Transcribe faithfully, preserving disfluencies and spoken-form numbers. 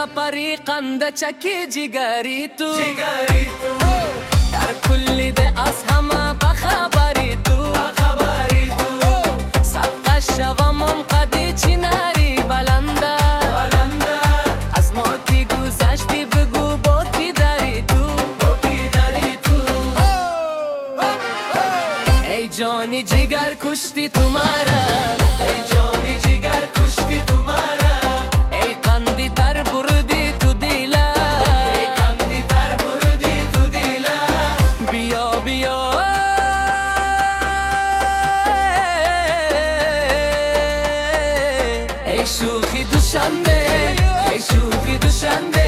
خبری قند چکی جگری تو در کلی ده از همه بخبری تو سبقه شوامم قدی چیناری بلنده از موتی گذشتی بگو با کی داری تو ای جانی جگر کشتی تو مرا ای جانی جگر کشتی تو مرا ای قندی در بردی تو دیلا ای قندی در بردی تو دیلا بیا بیا ای شوخی دوشنبه ای شوخی دوشنبه